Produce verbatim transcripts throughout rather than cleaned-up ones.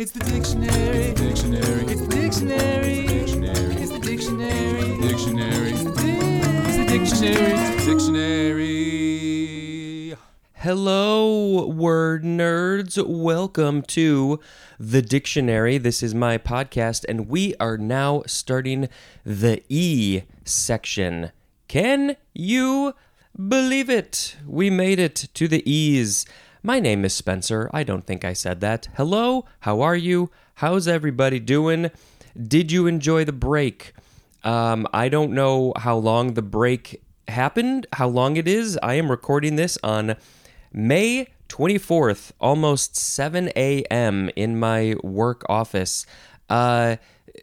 It's the dictionary. Dictionary. It's the dictionary. Dictionary. It's the dictionary. Dictionary. It's the dictionary. Dictionary. Hello, word nerds. Welcome to The Dictionary. This is my podcast, and we are now starting the E section. Can you believe it? We made it to the E's. My name is Spencer. I don't think I said that. Hello, how are you? How's everybody doing? Did you enjoy the break? Um, I don't know how long the break happened, how long it is. I am recording this on May twenty-fourth, almost seven a.m. in my work office. Uh,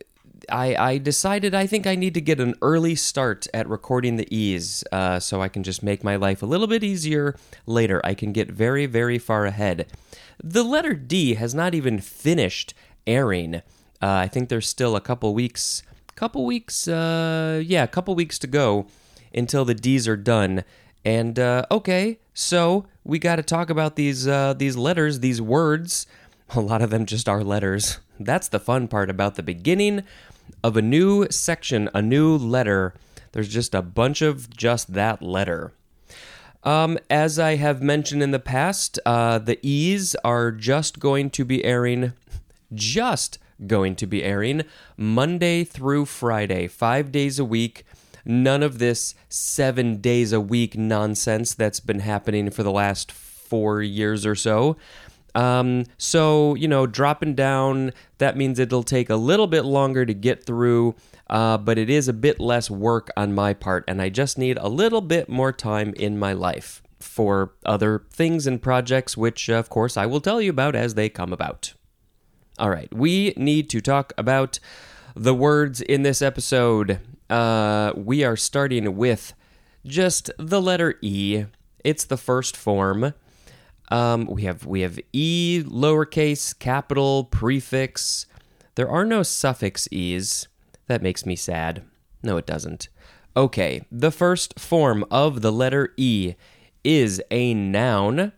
I, I decided I think I need to get an early start at recording the E's uh, so I can just make my life a little bit easier later. I can get very, very far ahead. The letter D has not even finished airing. Uh, I think there's still a couple weeks, couple weeks, uh, yeah, a couple weeks to go until the D's are done. And, uh, okay, so we got to talk about these uh, these letters, these words. A lot of them just are letters. That's the fun part about the beginning of a new section, a new letter. There's just a bunch of just that letter. Um, as I have mentioned in the past, uh, the E's are just going to be airing, just going to be airing Monday through Friday, five days a week. None of this seven days a week nonsense that's been happening for the last four years or so. Um, so, you know, dropping down, that means it'll take a little bit longer to get through, uh, but it is a bit less work on my part, and I just need a little bit more time in my life for other things and projects, which, of course, I will tell you about as they come about. All right, we need to talk about the words in this episode. Uh, we are starting with just the letter E. It's the first form. Um, we have we have E, lowercase, capital, prefix. There are no suffix E's. That makes me sad. No, it doesn't. Okay, the first form of the letter E is a noun.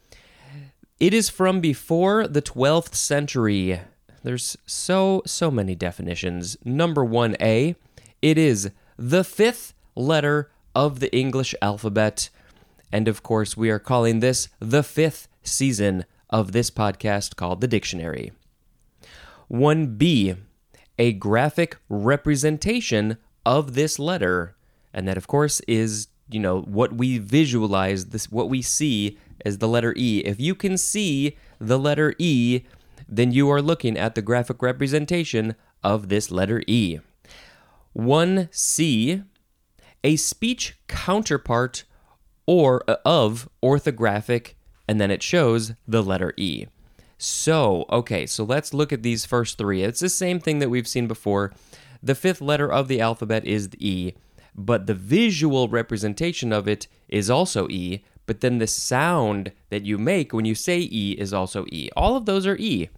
It is from before the twelfth century. There's so, so many definitions. Number one A, it is the fifth letter of the English alphabet. And of course, we are calling this the fifth season of this podcast called The Dictionary. one B, a graphic representation of this letter. And that, of course, is, you know, what we visualize, this, what we see as the letter E. If you can see the letter E, then you are looking at the graphic representation of this letter E. one C, a speech counterpart or of orthographic, and then it shows the letter E. So, okay, so let's look at these first three. It's the same thing that we've seen before. The fifth letter of the alphabet is the E, but the visual representation of it is also E, but then the sound that you make when you say E is also E. All of those are E.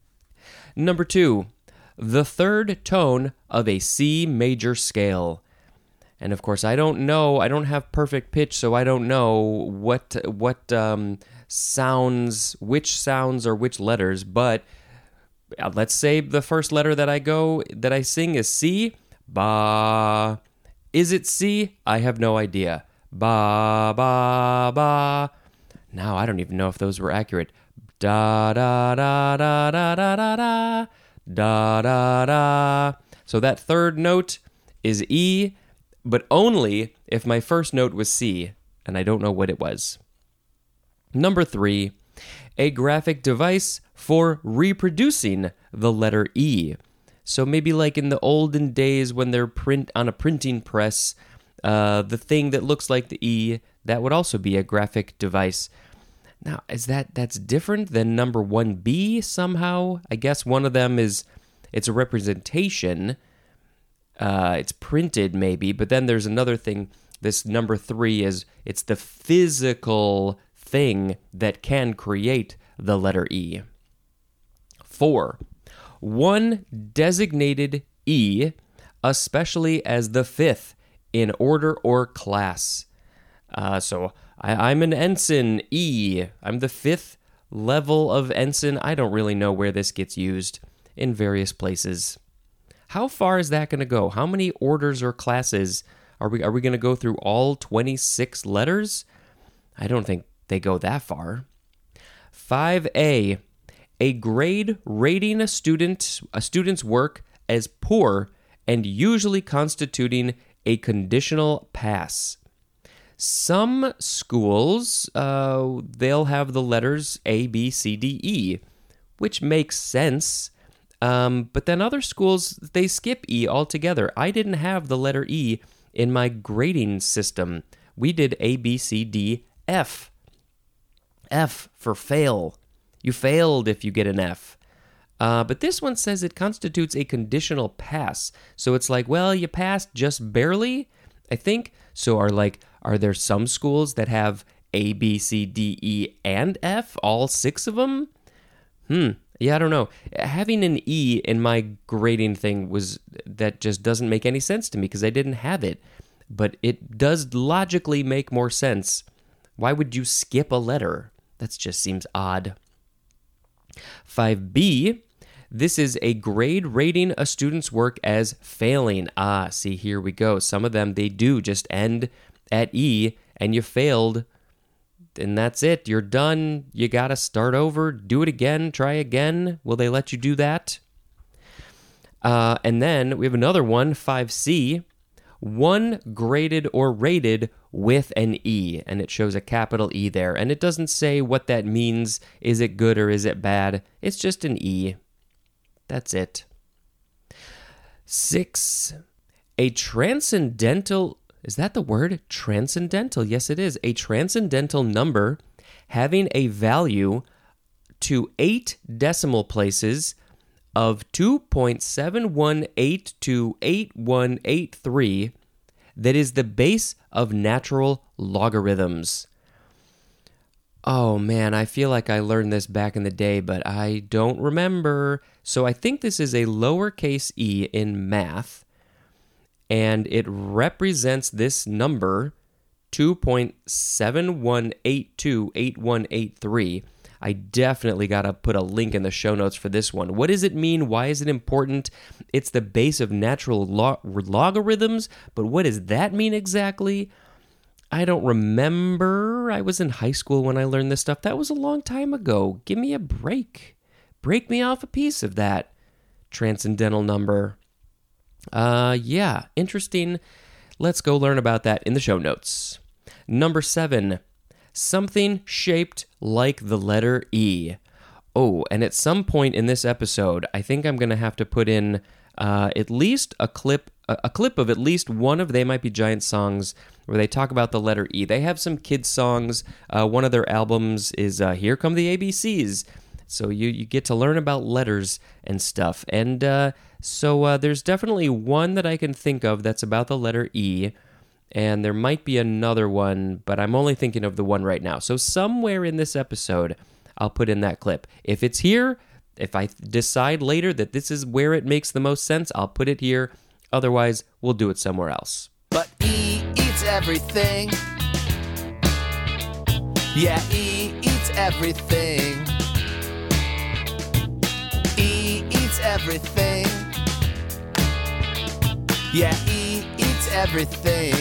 Number two, the third tone of a C major scale. And of course, I don't know, I don't have perfect pitch, so I don't know what what um, sounds, which sounds or which letters, but let's say the first letter that I go, that I sing is C. Ba. Is it C? I have no idea. Ba, ba, ba. Now, I don't even know if those were accurate. Da, da, da, da, da, da, da, da. Da, da, da. So that third note is E, but only if my first note was C, and I don't know what it was. Number three, a graphic device for reproducing the letter E. So maybe like in the olden days when they're print on a printing press, uh, the thing that looks like the E, that would also be a graphic device. Now, is that, that's different than number one B somehow? I guess one of them is, it's a representation. Uh, it's printed maybe, but then there's another thing. This number three is, it's the physical thing that can create the letter E. Four, one designated E, especially as the fifth in order or class. Uh, so I, I'm an ensign, E. I'm the fifth level of ensign. I don't really know where this gets used in various places. How far is that going to go? How many orders or classes are we are we going to go through all twenty-six letters? I don't think they go that far. five A, a grade rating a student a student's work as poor and usually constituting a conditional pass. Some schools, uh, they'll have the letters A, B, C, D, E, which makes sense. Um, but then other schools, they skip E altogether. I didn't have the letter E in my grading system. We did A, B, C, D, F. F for fail. You failed if you get an F. Uh, but this one says it constitutes a conditional pass. So it's like, well, you passed just barely, I think. So are like, are there some schools that have A, B, C, D, E, and F? All six of them? Hmm. Yeah, I don't know. Having an E in my grading thing was, that just doesn't make any sense to me because I didn't have it. But it does logically make more sense. Why would you skip a letter? That just seems odd. five B, this is a grade rating a student's work as failing. Ah, see, here we go. Some of them, they do just end at E, and you failed, and that's it. You're done. You got to start over, do it again, try again. Will they let you do that? Uh, and then we have another one, five C, one graded or rated with an E, and it shows a capital E there, and it doesn't say what that means. Is it good or is it bad? It's just an E. That's it. Six, a transcendental, is that the word? Transcendental. Yes, it is. A transcendental number having a value to eight decimal places of two point seven one eight two eight one eight three that is the base of natural logarithms. Oh man, I feel like I learned this back in the day, but I don't remember. So I think this is a lowercase e in math, and it represents this number, two point seven one eight two eight one eight three. I definitely got to put a link in the show notes for this one. What does it mean? Why is it important? It's the base of natural lo- logarithms, but what does that mean exactly? I don't remember. I was in high school when I learned this stuff. That was a long time ago. Give me a break. Break me off a piece of that transcendental number. Uh, yeah, interesting. Let's go learn about that in the show notes. Number seven, something shaped like the letter E. Oh, and at some point in this episode, I think I'm going to have to put in uh, at least a clip, a, a clip of at least one of They Might Be Giants songs where they talk about the letter E. They have some kids songs. Uh, one of their albums is uh, Here Come the A B Cs. So you, you get to learn about letters and stuff. And uh, so uh, there's definitely one that I can think of that's about the letter E. And there might be another one, but I'm only thinking of the one right now. So somewhere in this episode, I'll put in that clip. If it's here, if I decide later that this is where it makes the most sense, I'll put it here. Otherwise, we'll do it somewhere else. But E eats everything. Yeah, E eats everything. E eats everything. Yeah, E eats everything.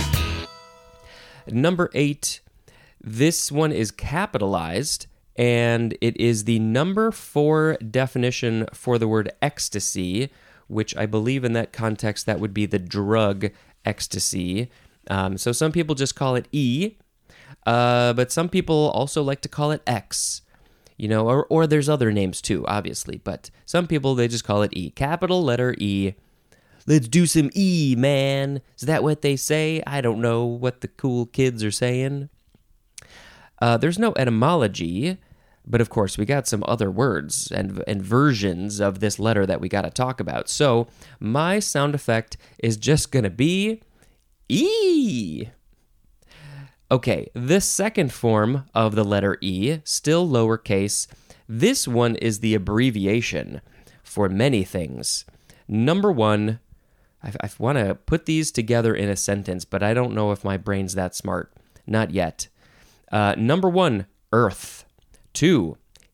Number eight, this one is capitalized, and it is the number four definition for the word ecstasy, which I believe in that context that would be the drug ecstasy. Um, so some people just call it E, uh, but some people also like to call it X, you know, or, or there's other names too, obviously, but some people, they just call it E. Capital letter E. Let's do some E, man. Is that what they say? I don't know what the cool kids are saying. Uh, there's no etymology, but of course we got some other words and, and versions of this letter that we got to talk about. So my sound effect is just going to be E. Okay, the second form of the letter E, still lowercase. This one is the abbreviation for many things. Number one, I, I want to put these together in a sentence, but I don't know if my brain's that smart. Not yet. Uh, number one, Earth. Two,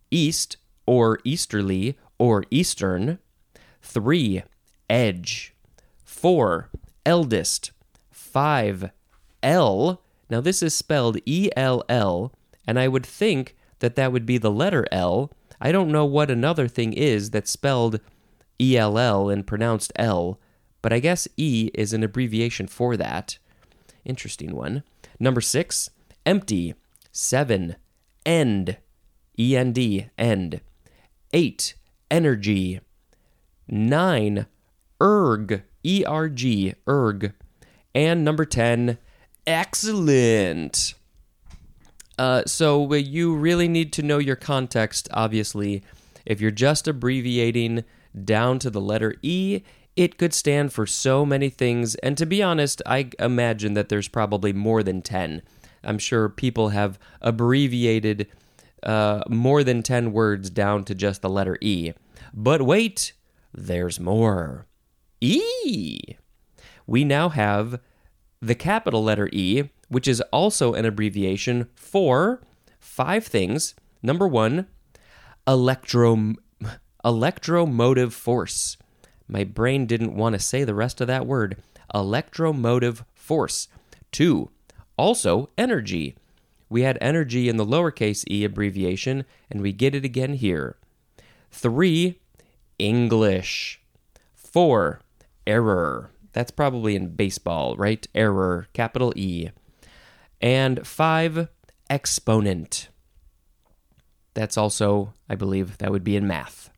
east or easterly or eastern. Three, edge. Four, eldest. Five, L. Now this is spelled E L L, and I would think that that would be the letter L. I don't know what another thing is that's spelled E L L and pronounced L, but I guess E is an abbreviation for that. Interesting one. Number six, empty. Seven, end. E N D, end. Eight, energy. Nine, erg. E R G, erg. And number ten, excellent. Uh, so you really need to know your context, obviously. If you're just abbreviating down to the letter E, it could stand for so many things. And to be honest, I imagine that there's probably more than ten. I'm sure people have abbreviated uh, more than ten words down to just the letter E. But wait, there's more. E. We now have the capital letter E, which is also an abbreviation for five things. Number one, electro, electromotive force. My brain didn't want to say the rest of that word. Electromotive force. Two, also energy. We had energy in the lowercase e abbreviation, and we get it again here. Three, English. Four, error. That's probably in baseball, right? Error, capital E. And five, exponent. That's also, I believe, that would be in math.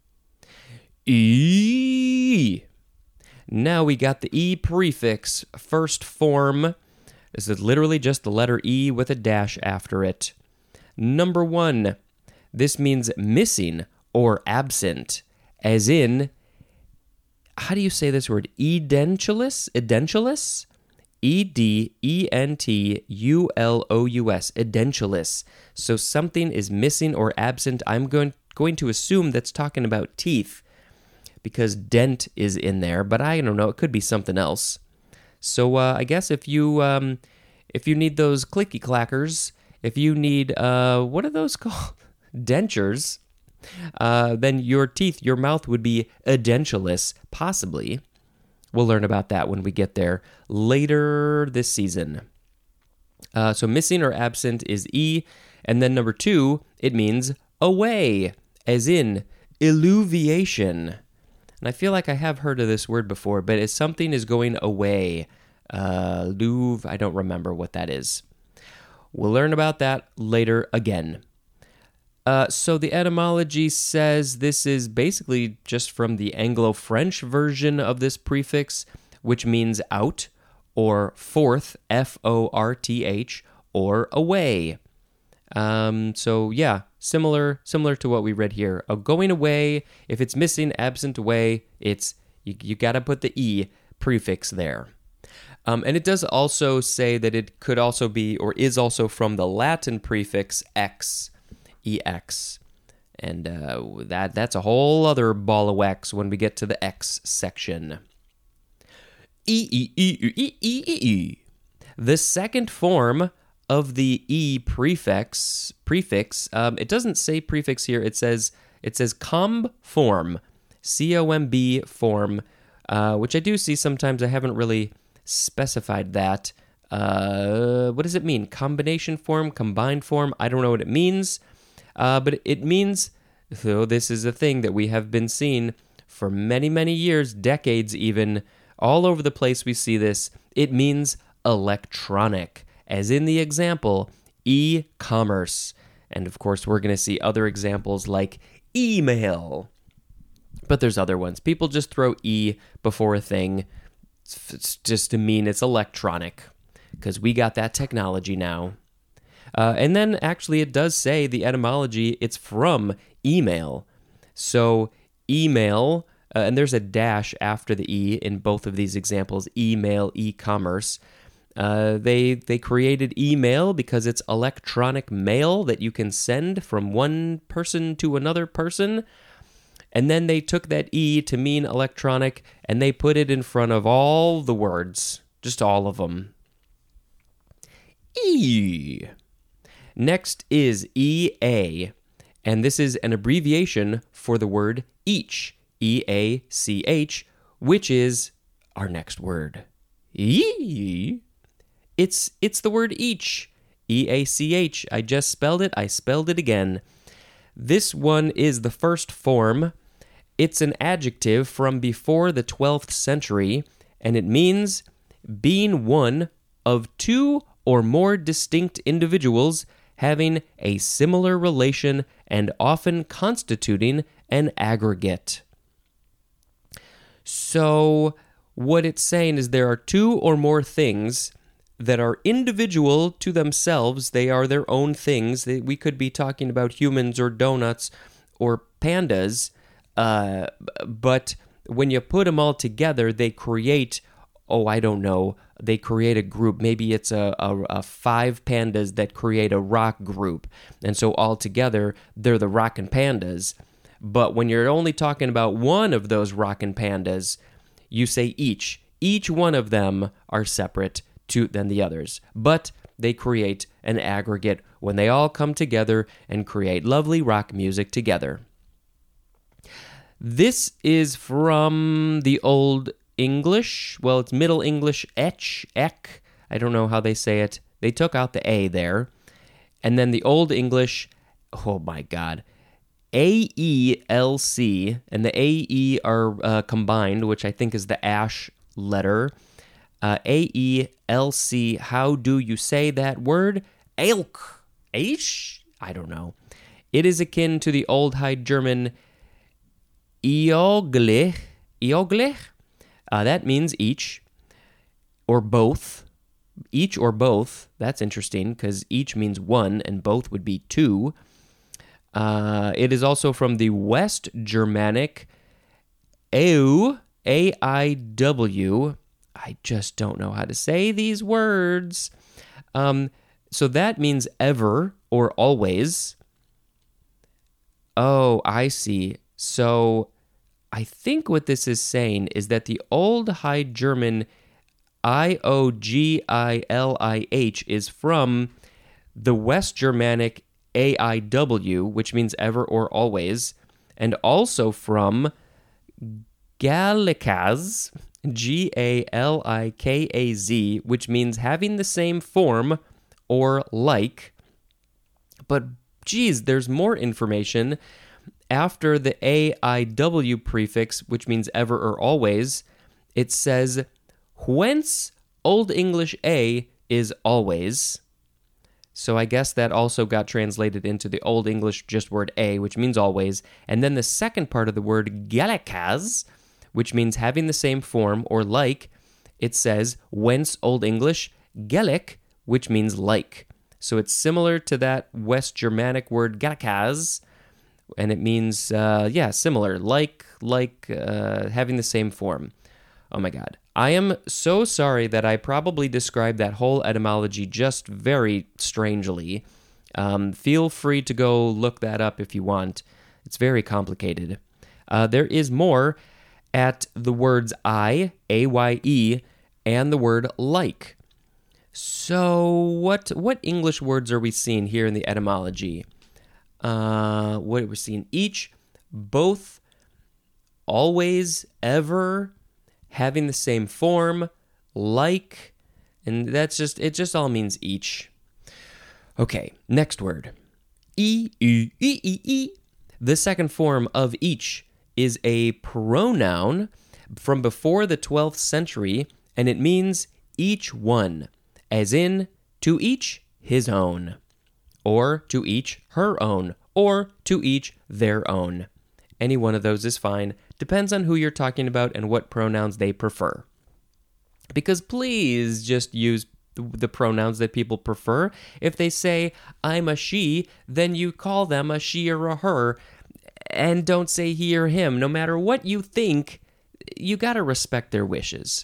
E. Now we got the E prefix, first form. This is literally just the letter E with a dash after it. Number one, this means missing or absent, as in, how do you say this word? Edentulous? Edentulous? E D E N T U L O U S. Edentulous. So something is missing or absent. I'm going, going to assume that's talking about teeth because dent is in there, but I don't know. It could be something else. So uh, I guess if you um, if you need those clicky clackers, if you need, uh, what are those called? Dentures. Uh, then your teeth, your mouth would be edentulous, possibly. We'll learn about that when we get there later this season. Uh, so missing or absent is E. And then number two, it means away, as in illuviation. And I feel like I have heard of this word before, but if something is going away, uh, louv, I don't remember what that is. We'll learn about that later again. Uh, so the etymology says this is basically just from the Anglo-French version of this prefix, which means out, or forth, F O R T H, or away. Um, so yeah, similar similar to what we read here. A going away, if it's missing, absent, away, it's you, you got to put the E prefix there. Um, and it does also say that it could also be, or is also from the Latin prefix ex, E X. And uh, that that's a whole other ball of wax when we get to the X section. E, E, E, E, E, E, E, E. The second form of the E prefix, prefix, um, it doesn't say prefix here. It says it says comb form, C O M B form, uh, which I do see sometimes. I haven't really specified that. Uh, what does it mean? Combination form, combined form? I don't know what it means. Uh, but it means, though this is a thing that we have been seeing for many, many years, decades even, all over the place we see this, it means electronic, as in the example, e-commerce. And of course, we're going to see other examples like email. But there's other ones. People just throw E before a thing it's just to mean it's electronic, because we got that technology now. Uh, and then actually it does say the etymology, it's from email. So email, uh, and there's a dash after the E in both of these examples, email, e-commerce. Uh, they they created email because it's electronic mail that you can send from one person to another person. And then they took that E to mean electronic, and they put it in front of all the words, just all of them. E. Next is E A, And this is an abbreviation for the word each, E A C H, which is our next word. Eee. It's, it's the word each, E A C H. I just spelled it. I spelled it again. This one is the first form. It's an adjective from before the twelfth century, and it means being one of two or more distinct individuals having a similar relation and often constituting an aggregate. So what it's saying is there are two or more things that are individual to themselves. They are their own things. We could be talking about humans or donuts or pandas, uh, but when you put them all together, they create, oh, I don't know, they create a group. Maybe it's a, a, a five pandas that create a rock group. And so all together, they're the rockin' pandas. But when you're only talking about one of those rockin' pandas, you say each. Each one of them are separate to than the others. But they create an aggregate when they all come together and create lovely rock music together. This is from the Old English. Well, it's Middle English, etch, ek. I don't know how they say it. They took out the A there. And then the Old English, oh my God, A E L C, and the A E are uh, combined, which I think is the ash letter. Uh, A E L C, how do you say that word? Elk. Aish? I don't know. It is akin to the Old High German Eoglich. Eoglich? Uh, that means each or both. Each or both. That's interesting because each means one and both would be two. Uh, it is also from the West Germanic Eu, A I W. I just don't know how to say these words. Um, so that means ever or always. Oh, I see. So I think what this is saying is that the Old High German I O G I L I H is from the West Germanic A I W, which means ever or always, and also from Gallikaz, G A L I K A Z, which means having the same form or like. But geez, there's more information. After the A I W prefix, which means ever or always, it says, whence Old English A is always. So I guess that also got translated into the Old English just word A, which means always. And then the second part of the word gallikaz, which means having the same form or like, it says, whence Old English gellik, which means like. So it's similar to that West Germanic word gallikaz, and it means, uh, yeah, similar, like, like, uh, having the same form. Oh my God. I am so sorry that I probably described that whole etymology just very strangely. Um, feel free to go look that up if you want. It's very complicated. Uh, there is more at the words I, A Y E, and the word like. So what what English words are we seeing here in the etymology? Uh, what are we seeing? Each, both, always, ever, having the same form, like, and that's just, it just all means each. Okay, next word. E, E, E, E, E. The second form of each is a pronoun from before the twelfth century, and it means each one, as in to each his own, or to each her own, or to each their own. Any one of those is fine. Depends on who you're talking about and what pronouns they prefer. Because please just use the pronouns that people prefer. If they say, I'm a she, then you call them a she or a her, and don't say he or him. No matter what you think, you gotta respect their wishes.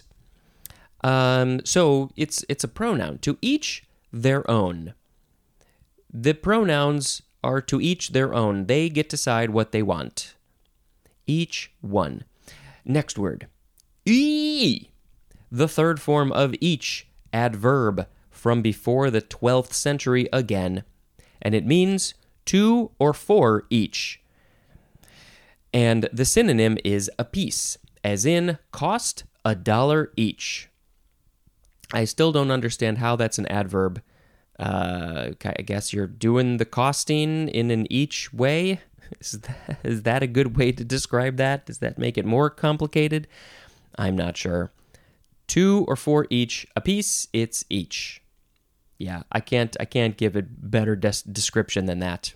Um, so it's it's a pronoun. To each their own. The pronouns are to each their own. They get to decide what they want. Each one. Next word. E. The third form of each, adverb, from before the twelfth century again. And it means two or four each. And the synonym is apiece, as in cost a dollar each. I still don't understand how that's an adverb. Uh, I guess you're doing the costing in an each way. Is that, is that a good way to describe that? Does that make it more complicated? I'm not sure. Two or four each, a piece, it's each. Yeah, I can't I can't give a better des- description than that.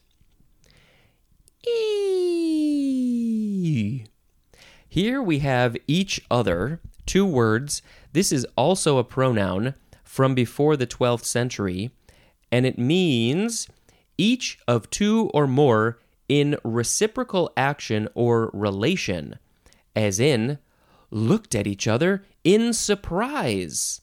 E- Here we have each other, two words. This is also a pronoun from before the twelfth century, and it means each of two or more in reciprocal action or relation, as in, looked at each other in surprise.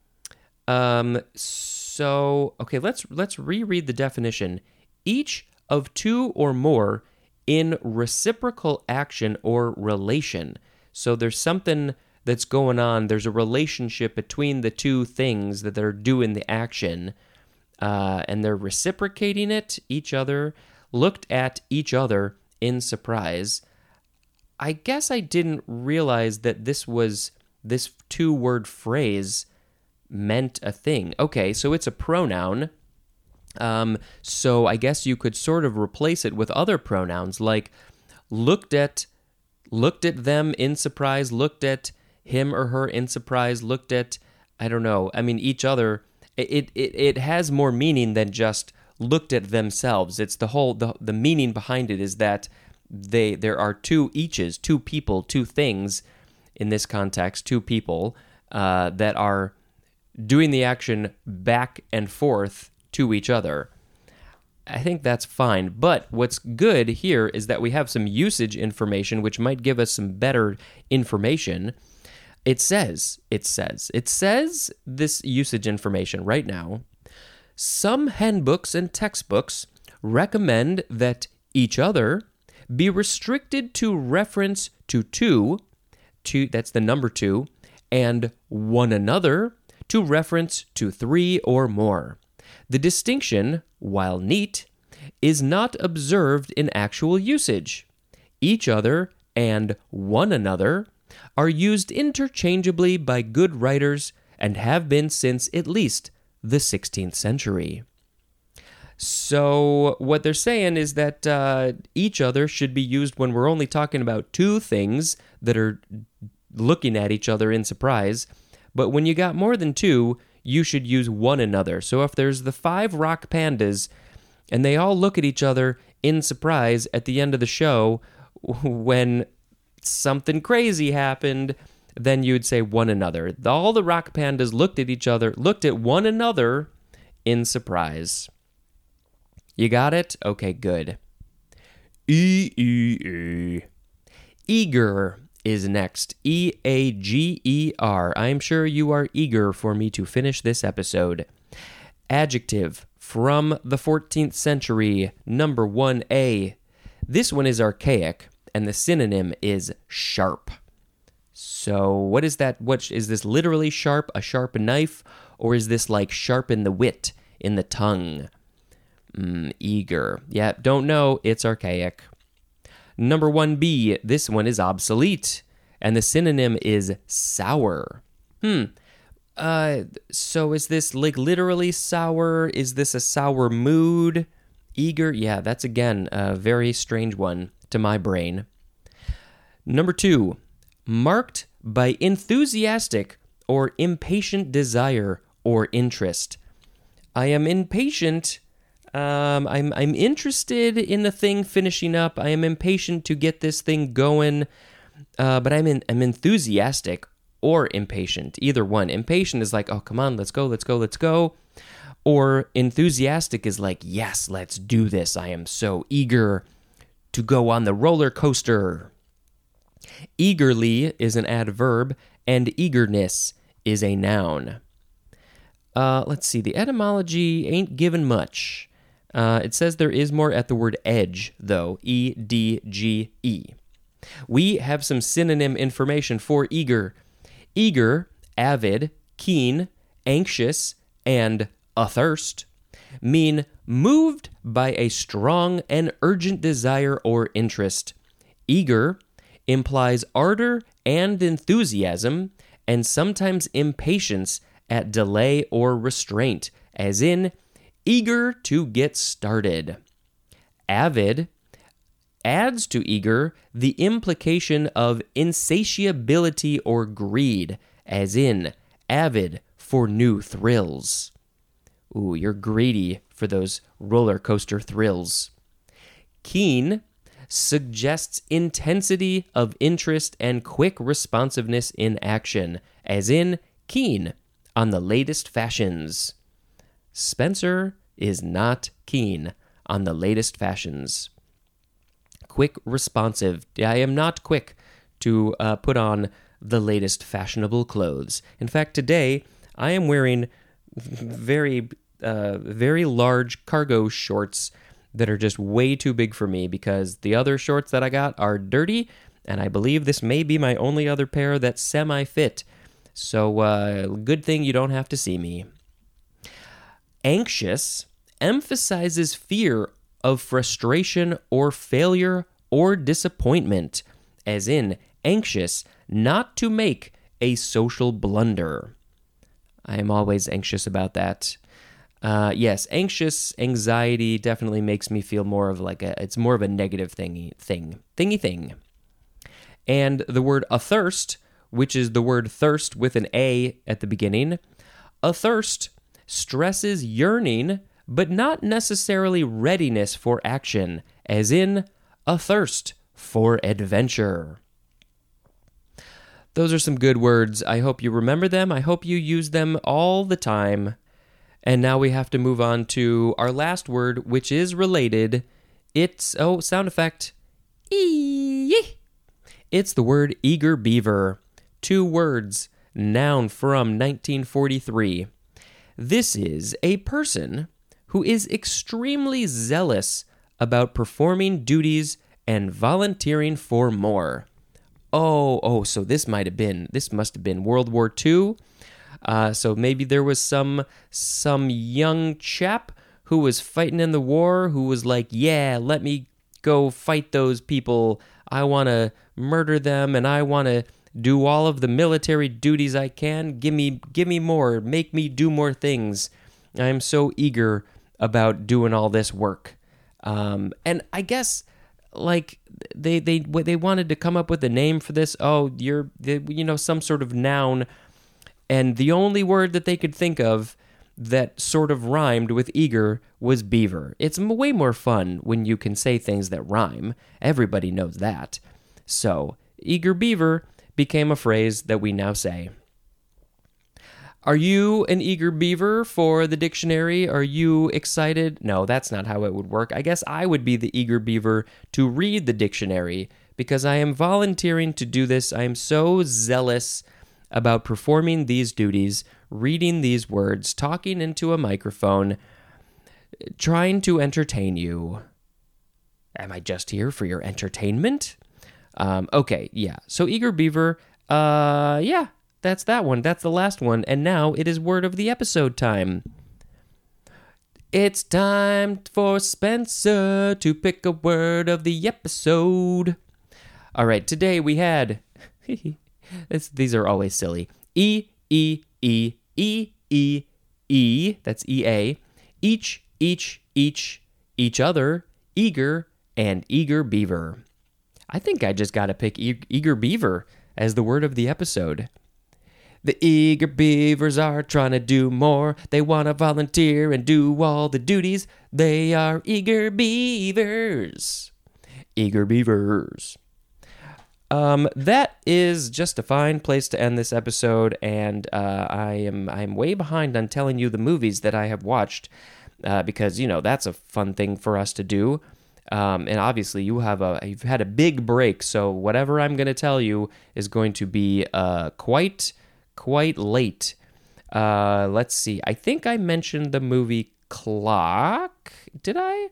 Um, so, okay, let's let's reread the definition. Each of two or more in reciprocal action or relation. So there's something that's going on. There's a relationship between the two things that are doing the action, uh, and they're reciprocating it, each other, looked at each other in surprise. I guess I didn't realize that this was, this two-word phrase meant a thing. Okay, so it's a pronoun. Um, so I guess you could sort of replace it with other pronouns, like looked at, looked at them in surprise, looked at him or her in surprise, looked at, I don't know, I mean, each other. It it it has more meaning than just looked at themselves. It's the whole, the, the meaning behind it is that they there are two eaches, two people, two things in this context, two people uh, that are doing the action back and forth to each other. I think that's fine, but what's good here is that we have some usage information which might give us some better information. It says, it says, it says this usage information right now. Some handbooks and textbooks recommend that each other be restricted to reference to two, two, that's the number two, and one another to reference to three or more. The distinction, while neat, is not observed in actual usage. Each other and one another are used interchangeably by good writers and have been since at least the sixteenth century. So what they're saying is that uh, each other should be used when we're only talking about two things that are looking at each other in surprise. But when you got more than two, you should use one another. So if there's the five rock pandas and they all look at each other in surprise at the end of the show when something crazy happened, then you'd say one another. All the rock pandas looked at each other, looked at one another in surprise. You got it? Okay, good. E E E. Eager is next. E A G E R. I'm sure you are eager for me to finish this episode. Adjective from the fourteenth century, number one A. This one is archaic, and the synonym is sharp. So what is that? What is this literally sharp, a sharp knife, or is this like sharpen the wit in the tongue? Mm, eager. Yeah, don't know. It's archaic. Number one B, this one is obsolete, and the synonym is sour. Hmm. Uh, so is this like literally sour? Is this a sour mood? Eager? Yeah, that's again a very strange one to my brain. Number two, marked by enthusiastic or impatient desire or interest. I am impatient. Um, I'm I'm interested in the thing finishing up. I am impatient to get this thing going, uh, but I'm in, I'm enthusiastic or impatient. Either one. Impatient is like, oh, come on, let's go, let's go, let's go. Or enthusiastic is like, yes, let's do this. I am so eager to go on the roller coaster. Eagerly is an adverb, and eagerness is a noun. Uh, let's see. The etymology ain't given much. Uh, it says there is more at the word edge, though, E D G E. We have some synonym information for eager. Eager, avid, keen, anxious, and athirst. mean moved by a strong and urgent desire or interest. Eager implies ardor and enthusiasm, and sometimes impatience at delay or restraint, as in eager to get started. Avid adds to eager the implication of insatiability or greed, as in avid for new thrills. Ooh, you're greedy for those roller coaster thrills. Keen suggests intensity of interest and quick responsiveness in action, as in keen on the latest fashions. Spencer is not keen on the latest fashions. Quick responsive. I am not quick to uh, put on the latest fashionable clothes. In fact, today I am wearing very, uh, very large cargo shorts that are just way too big for me because the other shorts that I got are dirty, and I believe this may be my only other pair that's semi-fit. So, uh, good thing you don't have to see me. Anxious emphasizes fear of frustration or failure or disappointment, as in anxious not to make a social blunder. I am always anxious about that. Uh, yes, anxious, anxiety definitely makes me feel more of like a, it's more of a negative thingy, thing, thingy thing. And the word athirst, which is the word thirst with an A at the beginning, athirst stresses yearning, but not necessarily readiness for action, as in athirst for adventure. Those are some good words. I hope you remember them. I hope you use them all the time. And now we have to move on to our last word, which is related. It's, oh, sound effect. Eee. It's the word eager beaver. Two words, noun from nineteen forty-three. This is a person who is extremely zealous about performing duties and volunteering for more. Oh, oh, so this might have been, this must have been World War Two. Uh, so maybe there was some some young chap who was fighting in the war who was like, yeah, let me go fight those people. I want to murder them and I want to do all of the military duties I can. Give me, give me more. Make me do more things. I am so eager about doing all this work. Um, and I guess like they they they wanted to come up with a name for this. Oh, you're you know some sort of noun. And the only word that they could think of that sort of rhymed with eager was beaver. It's way more fun when you can say things that rhyme. Everybody knows that. So, eager beaver became a phrase that we now say. Are you an eager beaver for the dictionary? Are you excited? No, that's not how it would work. I guess I would be the eager beaver to read the dictionary because I am volunteering to do this. I am so zealous about performing these duties, reading these words, talking into a microphone, trying to entertain you. Am I just here for your entertainment? Um, okay, yeah. So Eager Beaver, uh, yeah, that's that one. That's the last one. And now it is word of the episode time. It's time for Spencer to pick a word of the episode. All right, today we had... It's, these are always silly. E, E, E, E, E, E, that's E A. Each, each, each, each other, eager, and eager beaver. I think I just got to pick e- eager beaver as the word of the episode. The eager beavers are trying to do more. They want to volunteer and do all the duties. They are eager beavers. Eager beavers. Um, that is just a fine place to end this episode, and uh, I am I'm way behind on telling you the movies that I have watched, uh, because you know that's a fun thing for us to do. Um, and obviously you have a you've had a big break, so whatever I'm going to tell you is going to be uh, quite quite late. Uh, let's see. I think I mentioned the movie Clock. Did I?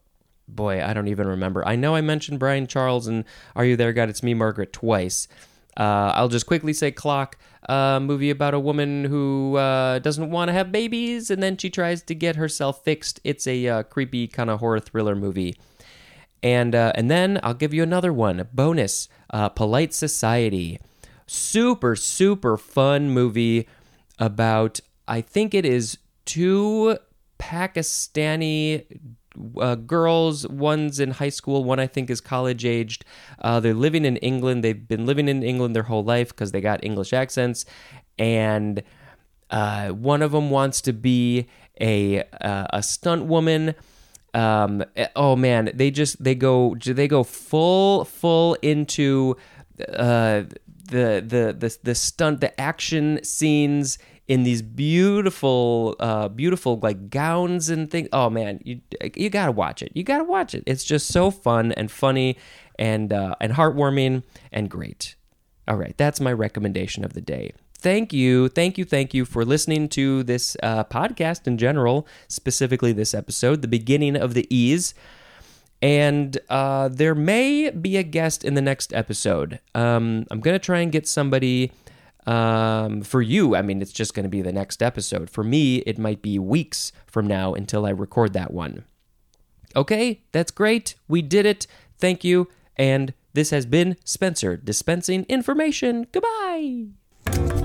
Boy, I don't even remember. I know I mentioned Brian Charles and Are You There, God? It's Me, Margaret twice. Uh, I'll just quickly say Clock, a movie about a woman who uh, doesn't want to have babies, and then she tries to get herself fixed. It's a uh, creepy kind of horror thriller movie. And uh, and then I'll give you another one, bonus, uh, Polite Society. Super, super fun movie about, I think it is two Pakistani uh, girls. One's in high school, one I think is college aged. Uh, they're living in England. They've been living in England their whole life because they got English accents. And uh, one of them wants to be a uh, a stunt woman. Um, oh man, they just they go they go full full into uh, the the the the stunt, the action scenes in these beautiful, uh, beautiful like gowns and things. Oh man, you you gotta watch it. You gotta watch it. It's just so fun and funny and uh, and heartwarming and great. All right, that's my recommendation of the day. Thank you, thank you, thank you for listening to this uh, podcast in general, specifically this episode, the beginning of the E's. And uh, there may be a guest in the next episode. Um, I'm gonna try and get somebody. Um, for you, I mean, it's just going to be the next episode. For me, it might be weeks from now until I record that one. Okay, that's great. We did it. Thank you. And this has been Spencer dispensing information. Goodbye.